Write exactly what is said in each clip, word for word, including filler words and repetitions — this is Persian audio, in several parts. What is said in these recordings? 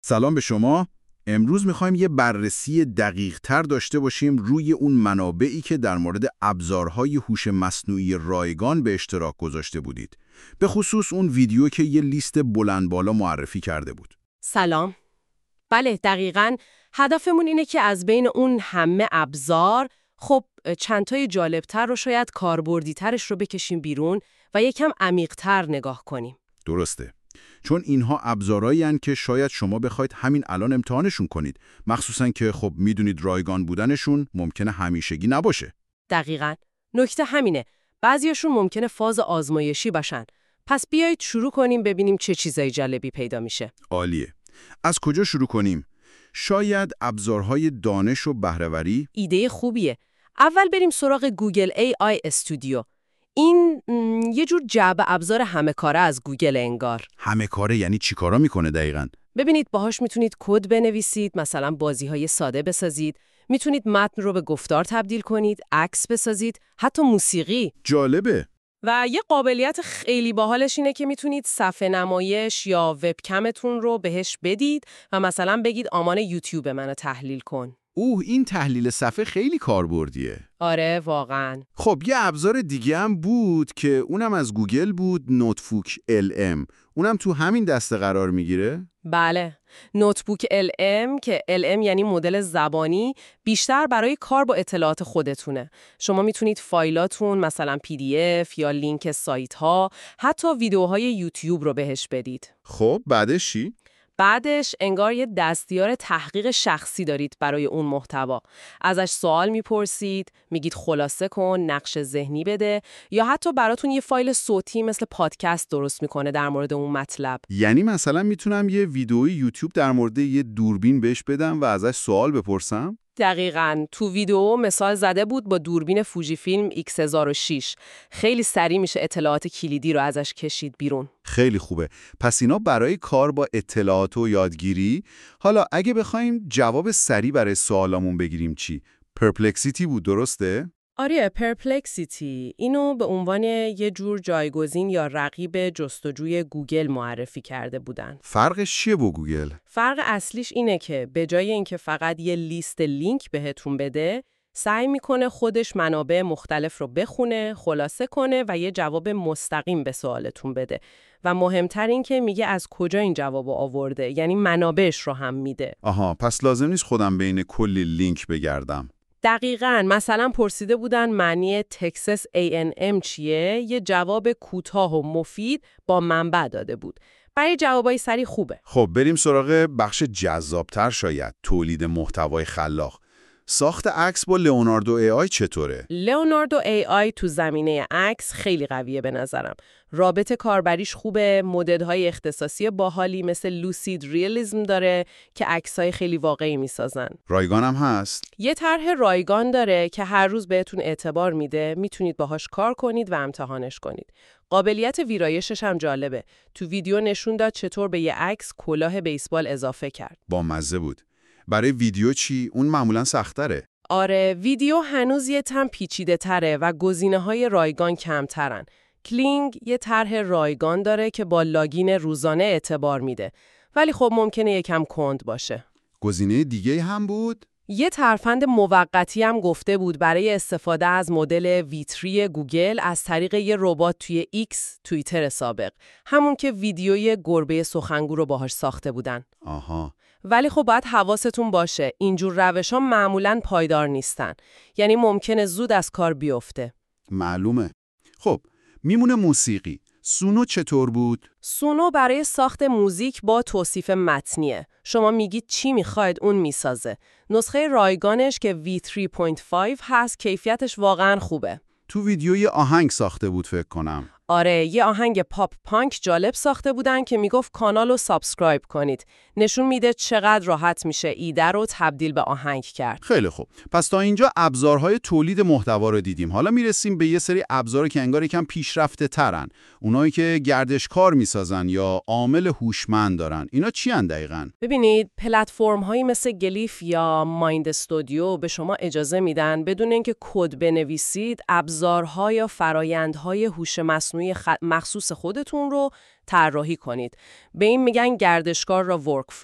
سلام به شما. امروز میخوایم یه بررسی دقیق تر داشته باشیم روی اون منابعی که در مورد ابزارهای هوش مصنوعی رایگان به اشتراک گذاشته بودید. به خصوص اون ویدیو که یه لیست بلند بالا معرفی کرده بود. سلام. بله دقیقاً هدفمون اینه که از بین اون همه ابزار خب چندتای جالبتر رو شاید کاربردی‌ترش رو بکشیم بیرون و یکم عمیق‌تر نگاه کنیم. درسته. چون اینها ابزارهایی هستند که شاید شما بخواید همین الان امتحانشون کنید، مخصوصاً که خب میدونید رایگان بودنشون ممکنه همیشگی نباشه. دقیقاً. نکته همینه. بعضیاشون ممکنه فاز آزمایشی باشن. پس بیایید شروع کنیم ببینیم چه چیزای جالبی پیدا میشه. عالیه. از کجا شروع کنیم؟ شاید ابزارهای دانش و بهره‌وری؟ ایده خوبیه. اول بریم سراغ گوگل ای آی استودیو. این م، یه جور جعبه ابزار همه کاره از گوگل انگار. همه کاره یعنی چی کارا میکنه دقیقاً؟ ببینید باهاش میتونید کد بنویسید، مثلا بازی‌های ساده بسازید، میتونید متن رو به گفتار تبدیل کنید، عکس بسازید، حتی موسیقی. جالبه. و یه قابلیت خیلی باحالش اینه که میتونید صفحه نمایش یا وبکمتون رو بهش بدید و مثلا بگید آمار یوتیوب منو تحلیل کن. اوه، این تحلیل صفحه خیلی کاربردیه. آره واقعاً. خب یه ابزار دیگه هم بود که اونم از گوگل بود، نوتبوک ال ام. اونم تو همین دسته قرار میگیره؟ بله، نوتبوک ال ام که ال ام یعنی مدل زبانی، بیشتر برای کار با اطلاعات خودتونه. شما میتونید فایلاتون مثلا پی دی اف یا لینک سایت ها، حتی ویدیوهای یوتیوب رو بهش بدید. خب بعدش چی؟ بعدش انگار یه دستیار تحقیق شخصی دارید برای اون محتوا. ازش سوال میپرسید، میگید خلاصه کن، نقش ذهنی بده، یا حتی براتون یه فایل صوتی مثل پادکست درست میکنه در مورد اون مطلب. یعنی مثلا میتونم یه ویدئوی یوتیوب در مورد یه دوربین بهش بدم و ازش سوال بپرسم؟ دقیقاً. تو ویدیو مثال زده بود با دوربین فوجی فیلم ایکس هزار و شش. خیلی سریع میشه اطلاعات کلیدی رو ازش کشید بیرون. خیلی خوبه. پس اینا برای کار با اطلاعات و یادگیری. حالا اگه بخوایم جواب سریع برای سوالامون بگیریم چی؟ پرپلکسیتی بود، درسته؟ آره، پرپلکسیتی. اینو به عنوان یه جور جایگزین یا رقیب جستجوی گوگل معرفی کرده بودن. فرقش چیه با گوگل؟ فرق اصلیش اینه که به جای اینکه فقط یه لیست لینک بهتون بده، سعی میکنه خودش منابع مختلف رو بخونه، خلاصه کنه و یه جواب مستقیم به سوالتون بده. و مهمتر این که میگه از کجا این جواب رو آورده، یعنی منابعش رو هم میده. آها، پس لازم نیست خودم بین کلی لینک بگردم. دقیقاً. مثلا پرسیده بودن معنی تکساس ای ان ام چیه؟ یه جواب کوتاه و مفید با منبع داده بود. برای جوابای سریع خوبه. خب بریم سراغ بخش جذابتر، شاید تولید محتوای خلاق. ساخت عکس با لئوناردو ای آی چطوره؟ لئوناردو ای آی تو زمینه عکس خیلی قویه به نظرم. رابط کاربریش خوبه، مدل‌های اختصاصی باحالی مثل لوسید ریالیسم داره که عکسای خیلی واقعی میسازن. رایگان هم هست؟ یه طرح رایگان داره که هر روز بهتون اعتبار میده، میتونید باهاش کار کنید و امتحانش کنید. قابلیت ویرایشش هم جالبه. تو ویدیو نشون داد چطور به یه عکس کلاه بیسبال اضافه کرد. با مزه بود. برای ویدیو چی؟ اون معمولاً سخت‌تره. آره، ویدیو هنوز یه تم پیچیده تره و گزینه‌های رایگان کمترن. کلینگ یه طرح رایگان داره که با لاگین روزانه اعتبار میده. ولی خب ممکنه یکم کند باشه. گزینه دیگه هم بود؟ یه ترفند موقتی هم گفته بود برای استفاده از مدل وی تری گوگل از طریق یه ربات توی ایکس توییتر سابق. همون که ویدیوی گربه سخنگو رو باهاش ساخته بودن. آها. ولی خب باید حواستون باشه، اینجور روش‌ها معمولاً پایدار نیستن. یعنی ممکنه زود از کار بیفته. معلومه. خب میمونه موسیقی. سونو چطور بود؟ سونو برای ساخت موزیک با توصیف متنیه. شما میگید چی میخواید اون میسازه. نسخه رایگانش که وی تری دات پنج هست کیفیتش واقعاً خوبه. تو ویدیو یه آهنگ ساخته بود فکر کنم. آره، یه آهنگ پاپ پانک جالب ساخته بودن که میگفت کانال رو سابسکرایب کنید. نشون میده چقدر راحت میشه ایده رو تبدیل به آهنگ کرد. خیلی خوب. پس تا اینجا ابزارهای تولید محتوا رو دیدیم. حالا میرسیم به یه سری ابزار که انگار یکم پیشرفته ترن. اونایی که گردشکار میسازن یا عامل هوشمند دارن. اینا چی ان دقیقاً؟ ببینید، پلتفرم هایی مثل گلیف یا مایند استودیو به شما اجازه میدن بدون اینکه کد بنویسید، ابزارها یا فرآیندهای هوش مصنوعی خ... مخصوص خودتون رو طراحی کنید. به این میگن گردشکار را ورکفلو.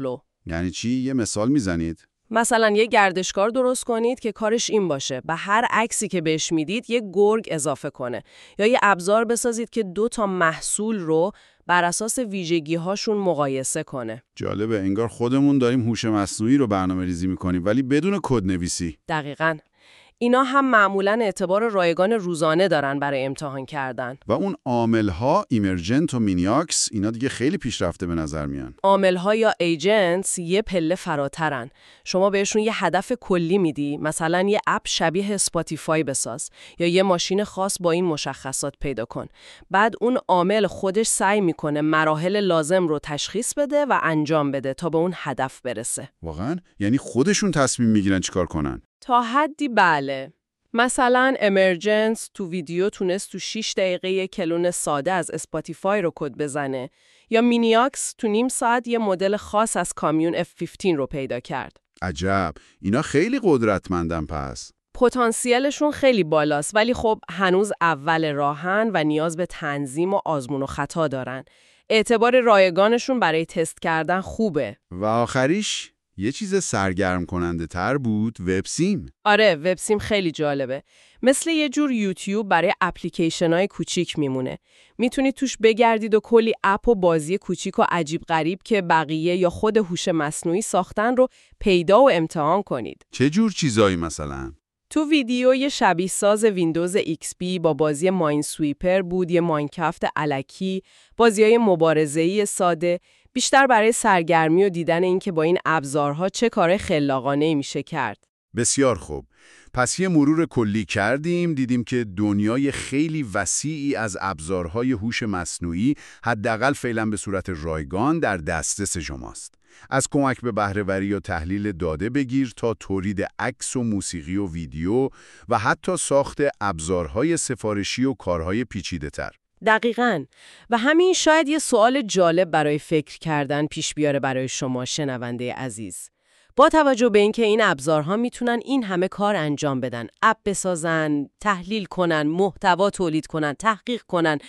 یعنی چی؟ یه مثال میزنید؟ مثلا یه گردشگار درست کنید که کارش این باشه به هر عکسی که بهش میدید یه گرگ اضافه کنه، یا یه ابزار بسازید که دو تا محصول رو بر اساس ویژگی‌هاشون مقایسه کنه. جالبه، انگار خودمون داریم هوش مصنوعی رو برنامه‌ریزی می‌کنیم ولی بدون کدنویسی. دقیقاً. اینا هم معمولاً اعتبار رایگان روزانه دارن برای امتحان کردن. و اون عامل‌ها ایمرجنت و مینیاکس اینا دیگه خیلی پیشرفته به نظر میان. عامل‌ها یا ایجنتس یه پله فراترن. شما بهشون یه هدف کلی میدی، مثلا یه اپ شبیه اسپاتیفای بساز یا یه ماشین خاص با این مشخصات پیدا کن. بعد اون عامل خودش سعی میکنه مراحل لازم رو تشخیص بده و انجام بده تا به اون هدف برسه. واقعاً؟ یعنی خودشون تصمیم میگیرن چیکار کنن؟ تا حدی بله. مثلا امرجنس تو ویدیو تونست تو شش دقیقه یک کلون ساده از اسپاتیفای رو کد بزنه، یا مینیاکس تو نیم ساعت یه مدل خاص از کامیون اف پانزده رو پیدا کرد. عجب، اینا خیلی قدرتمندن پس. پتانسیلشون خیلی بالاست، ولی خب هنوز اول راهن و نیاز به تنظیم و آزمون و خطا دارن. اعتبار رایگانشون برای تست کردن خوبه. و آخریش یه چیز سرگرم کننده تر بود، وبسیم. آره، وبسیم خیلی جالبه. مثل یه جور یوتیوب برای اپلیکیشن‌های کوچیک میمونه. میتونید توش بگردید و کلی اپ و بازی کوچیک و عجیب غریب که بقیه یا خود هوش مصنوعی ساختن رو پیدا و امتحان کنید. چه جور چیزایی مثلا؟ تو ویدیو یه شبیه ساز ویندوز ایکس پی با بازی ماینسویپر بود، یه ماینکرافت الکی، بازی‌های مبارزه‌ای ساده، بیشتر برای سرگرمی و دیدن اینکه با این ابزارها چه کار خلاقانه‌ای میشه کرد. بسیار خوب. پس یه مرور کلی کردیم، دیدیم که دنیای خیلی وسیعی از ابزارهای هوش مصنوعی حداقل فعلا به صورت رایگان در دسترس شماست. از کمک به بهره‌وری و تحلیل داده بگیر تا تولید عکس و موسیقی و ویدیو و حتی ساخت ابزارهای سفارشی و کارهای پیچیده‌تر. دقیقاً. و همین شاید یه سوال جالب برای فکر کردن پیش بیاره برای شما شنونده عزیز. با توجه به اینکه این ابزارها میتونن این همه کار انجام بدن، اپ بسازن، تحلیل کنن، محتوا تولید کنن، تحقیق کنن،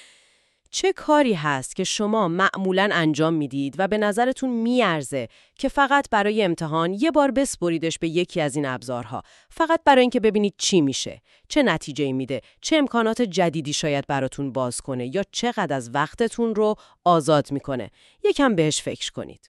چه کاری هست که شما معمولاً انجام میدید و به نظرتون میارزه که فقط برای امتحان یه بار بسپریدش به یکی از این ابزارها، فقط برای اینکه ببینید چی میشه، چه نتیجه‌ای میده، چه امکانات جدیدی شاید براتون باز کنه یا چقدر از وقتتون رو آزاد میکنه. یکم بهش فکر کنید.